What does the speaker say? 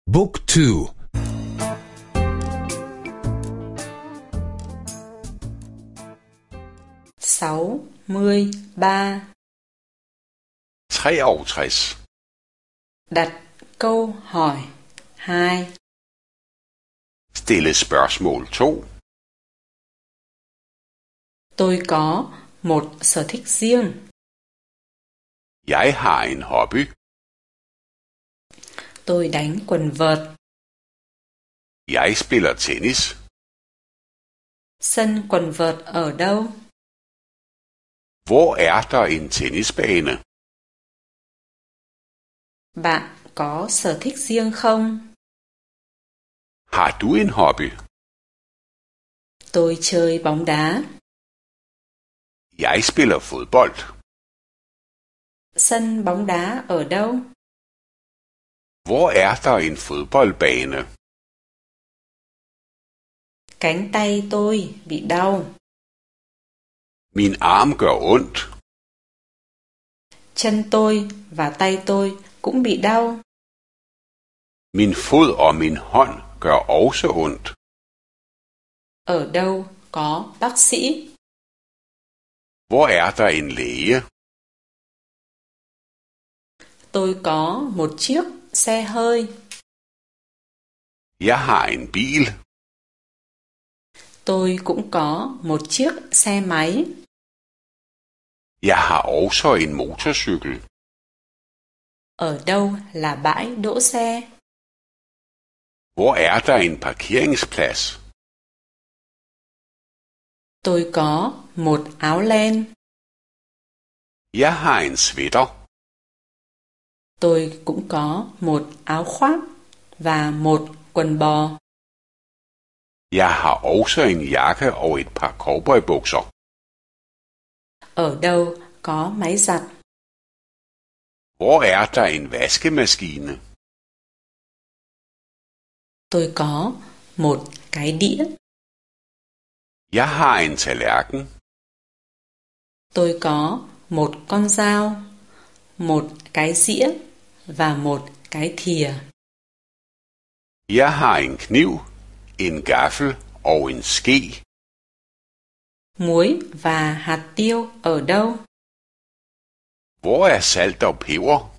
Book 2. 63. 63. Đặt câu hỏi 2. Stille spørgsmål 2. Tôi có một sở thích riêng. Jeg har en hobby. Tôi đánh quần vợt. Jeg spiller tennis. Sân quần vợt ở đâu? Hvor er der en tennisbane? Bạn có sở thích riêng không? Har du en hobby? Tôi chơi bóng đá. Jeg spiller fodbold. Sân bóng đá ở đâu? Hvor er der en fodboldbane? Cánh tay tôi bị đau. Min arm gør ondt. Chân tôi và tay tôi cũng bị đau. Min fod og min hånd gør også ondt. Ở đâu có bác sĩ? Hvor er der en læge? Tôi có một chiếc xe hơi. Jeg har en bil. Tôi cũng có một chiếc xe máy. Jeg har også en motorcykel. Ở đâu là bãi đỗ xe? Hvor er der en parkeringsplads? Tôi có một áo len. Jeg har en sweater. Tôi cũng có một áo khoác và một quần bò. Jeg har også en jakke og et par cowboybukser. Ở đâu có máy giặt? Hvor er der en vaskemaskine? Tôi có một cái đĩa. Jeg har en tallerken. Tôi có một con dao, một cái dĩa và một cái thìa. Jeg har en kniv, en gaffel og en ske. Muối và hạt tiêu ở đâu? Hvor er salt og peber?